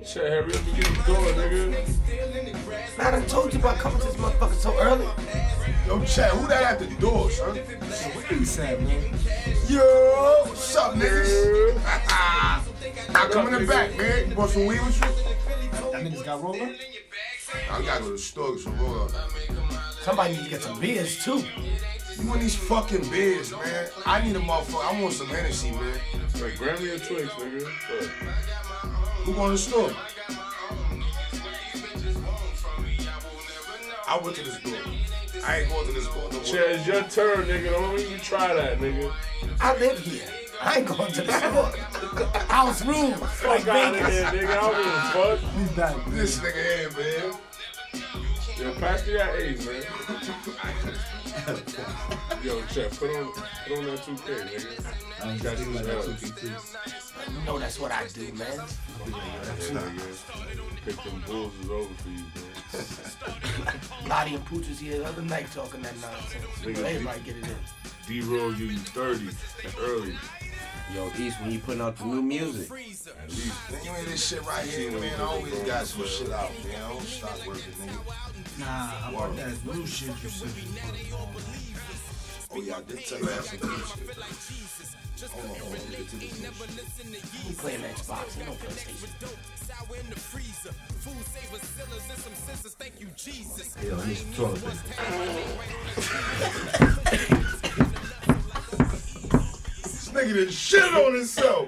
Shit, hurry up and get the door, nigga. I done told you about coming to this motherfucker so early. Yo, Chad, who that at the door, son? What you said, man? Yo, what's up, niggas? I'm coming in the back, man. You want some weed with you? That niggas got roller? I gotta go to the store to get some roll up. Somebody need to get some beers, too. You want these fucking beers, man? I need a motherfucker. I want some Hennessy, man. Like, grab me a Twix, nigga. Who going to the store? I went to the store. I ain't going to the store no more. Chad, it's your turn, nigga. Don't even try that, nigga. I live here. I ain't going to the store. House rules. Fuck out of here, nigga. I don't give a fuck. He's back. This nigga here, man. Yo, pass me that ace, man. Yo, Chad, put on that 2K, nigga. You know that's what I do, man. Pick them bulls is over for you, bro. Lottie and Pooch was here the other night talking that nonsense. Everybody get it in. D-Roll you 30 early. Yo, East, when you putting out the new music? At least. Then you in this shit right here, man. I always got some shit out, man. I don't stop working, nigga. Nah, how about that new shit you said you put on? Oh, yeah, I did tell you I had some good shit. Hold on, let me get to this new shit. You playing Xbox, you know PlayStation. Yo, I need some toilet paper. This nigga done shit on himself.